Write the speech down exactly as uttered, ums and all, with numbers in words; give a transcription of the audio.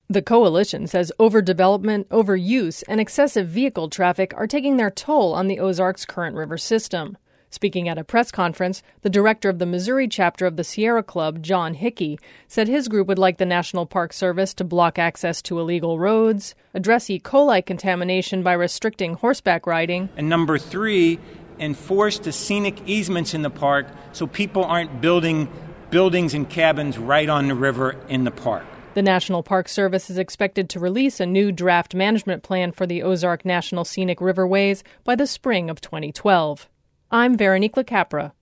The coalition says overdevelopment, overuse, and excessive vehicle traffic are taking their toll on the Ozarks' current river system. Speaking at a press conference, the director of the Missouri chapter of the Sierra Club, John Hickey, said his group would like the National Park Service to block access to illegal roads, address E. coli contamination by restricting horseback riding, and number three, enforce the scenic easements in the park so people aren't building buildings and cabins right on the river in the park. The National Park Service is expected to release a new draft management plan for the Ozark National Scenic Riverways by the spring of twenty twelve. I'm Veronique LaCapra.